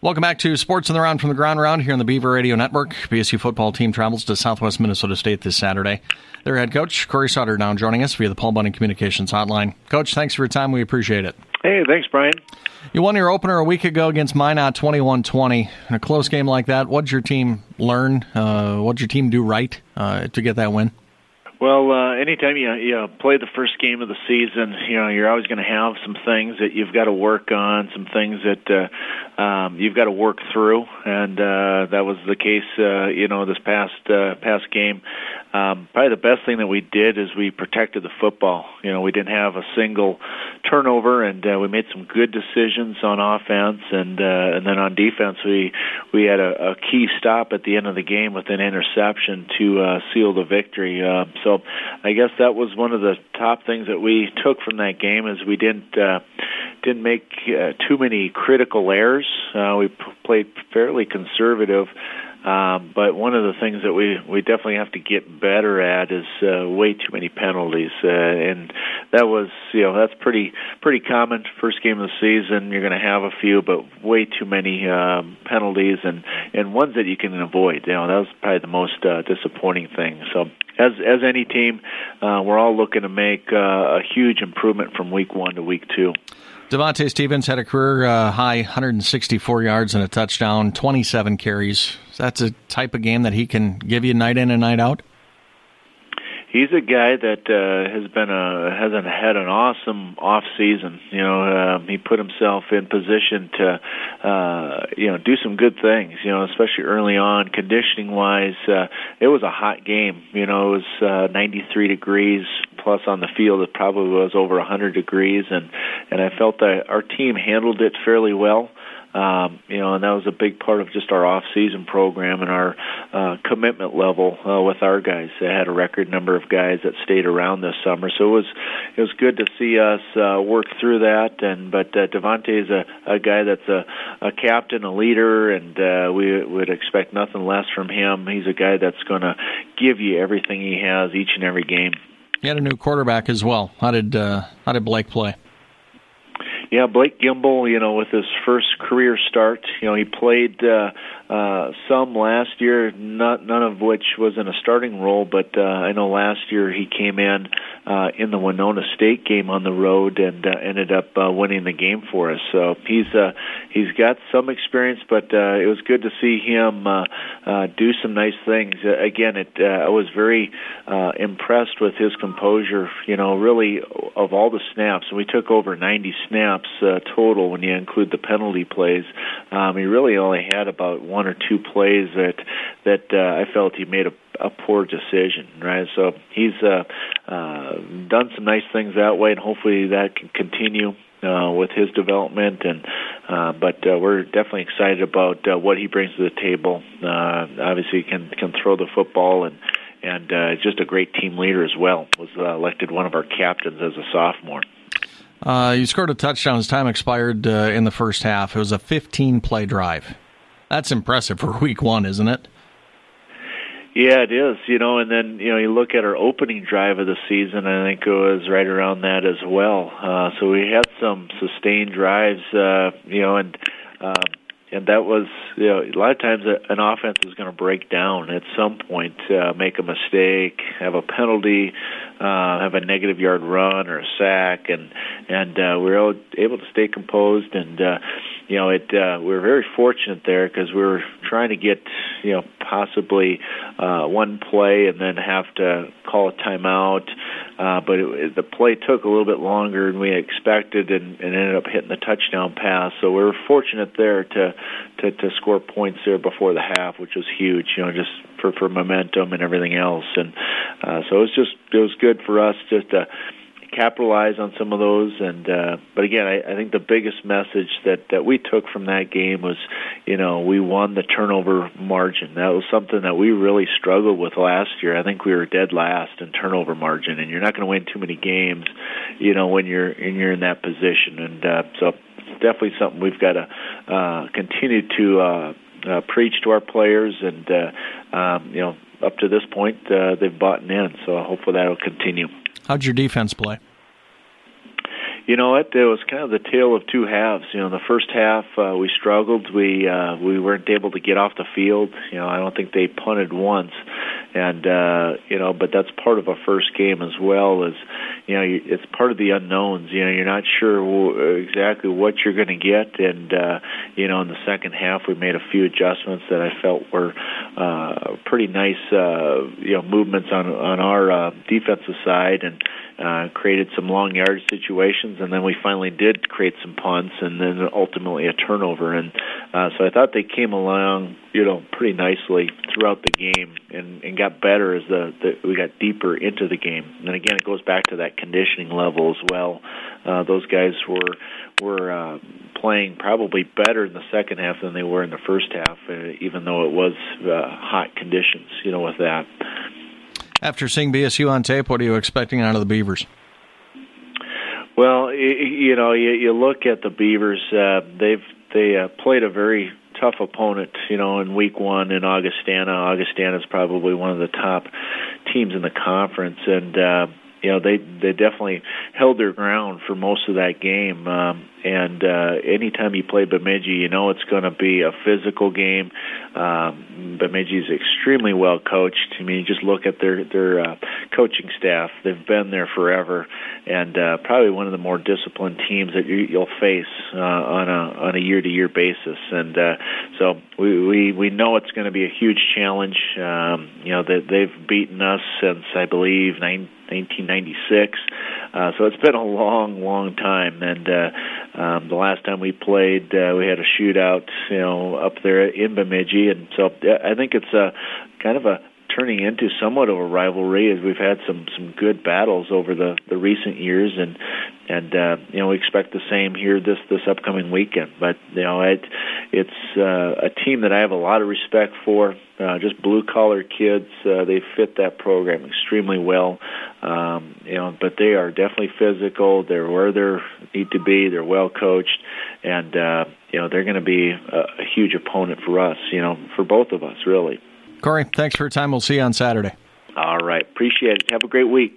Welcome back to Sports on the Round from the Ground Round here on the Beaver Radio Network. BSU football team travels to Southwest Minnesota State this Saturday. Their head coach, Corey Sutter, now joining us via the Paul Bunyan Communications Hotline. Coach, thanks for your time. We appreciate it. Hey, thanks, Brian. You won your opener a week ago against Minot 21-20. In a close game like that, what did your team learn? What did your team do right to get that win? Well, anytime you play the first game of the season, you're always going to have some things that you've got to work on, some things that you've got to work through, and that was the case, this past game. Probably the best thing that we did is we protected the football. We didn't have a single turnover, and we made some good decisions on offense, and then on defense, we had a key stop at the end of the game with an interception to seal the victory. So I guess that was one of the top things that we took from that game is we didn't make too many critical errors. We played fairly conservative. But one of the things that we definitely have to get better at is way too many penalties, and that was that's pretty common. First game of the season, you're going to have a few, but way too many penalties and ones that you can avoid. That was probably the most disappointing thing. So as any team, we're all looking to make a huge improvement from week 1 to week 2. Devontae Stevens had a career-high 164 yards and a touchdown, 27 carries. That's a type of game that he can give you night in and night out? He's a guy that hasn't had an awesome off season. He put himself in position to do some good things. Especially early on, conditioning wise, it was a hot game. It was 93 degrees plus on the field. It probably was over 100 degrees, and I felt that our team handled it fairly well. And that was a big part of just our off-season program and our commitment level with our guys. They had a record number of guys that stayed around this summer, so it was good to see us work through that. But Devontae is a guy that's a captain, a leader, and we would expect nothing less from him. He's a guy that's going to give you everything he has each and every game. You had a new quarterback as well. How did Blake play? Yeah, Blake Gimble, with his first career start, he played some last year, none of which was in a starting role, but I know last year he came in the Winona State game on the road and ended up winning the game for us. So he's got some experience, but it was good to see him do some nice things. Again, I was very impressed with his composure, really of all the snaps. And we took over 90 snaps total when you include the penalty plays. He really only had about 1 or 2 plays that I felt he made a poor decision, right? So he's done some nice things that way, and hopefully that can continue with his development. But we're definitely excited about what he brings to the table. Obviously, he can throw the football and just a great team leader as well. Was elected one of our captains as a sophomore. You scored a touchdown as time expired in the first half. It was a 15-play drive. That's impressive for week 1, isn't it? Yeah, it is. And then you look at our opening drive of the season. I think it was right around that as well. So we had some sustained drives. And that was, a lot of times an offense is going to break down at some point, make a mistake, have a penalty, have a negative yard run or a sack, and we were able to stay composed. And we were very fortunate there because we were trying to get possibly one play and then have to call a timeout. But the play took a little bit longer than we expected, and ended up hitting the touchdown pass. So we were fortunate there to score points there before the half, which was huge, just for momentum and everything else. And so it was good for us just to capitalize on some of those. And but again, I think the biggest message that we took from that game was, we won the turnover margin. That was something that we really struggled with last year. I think we were dead last in turnover margin, and you're not going to win too many games, when you're in that position. And so it's definitely something we've got to continue to preach to our players. And up to this point, they've bought in, so hopefully that'll continue. How'd your defense play? You know what? It was kind of the tale of two halves. The first half we struggled. We weren't able to get off the field. I don't think they punted once, and but that's part of a first game as well. It's part of the unknowns. You're not sure exactly what you're going to get, and in the second half we made a few adjustments that I felt were pretty nice. Movements on our defensive side, and created some long yard situations, and then we finally did create some punts, and then ultimately a turnover. And so I thought they came along, pretty nicely throughout the game, and got better as we got deeper into the game. And again, it goes back to that conditioning level as well. Those guys were playing probably better in the second half than they were in the first half, even though it was hot conditions. With that. After seeing BSU on tape, what are you expecting out of the Beavers? Well, you look at the Beavers. They played a very tough opponent, in week one in Augustana. Augustana is probably one of the top teams in the conference, and they definitely held their ground for most of that game. And anytime you play Bemidji, it's going to be a physical game. Bemidji is extremely well coached. I mean, you just look at their coaching staff; they've been there forever, and probably one of the more disciplined teams that you'll face on a year-to-year basis. And so we know it's going to be a huge challenge. That they've beaten us since, I believe, 1996. So it's been a long time, and the last time we played, we had a shootout, up there in Bemidji, and so I think it's kind of turning into somewhat of a rivalry, as we've had some good battles over the recent years, and we expect the same here this upcoming weekend. But it's a team that I have a lot of respect for. Just blue collar kids, they fit that program extremely well. But they are definitely physical. They're where they need to be. They're well coached, and they're going to be a huge opponent for us. For both of us, really. Corey, thanks for your time. We'll see you on Saturday. All right. Appreciate it. Have a great week.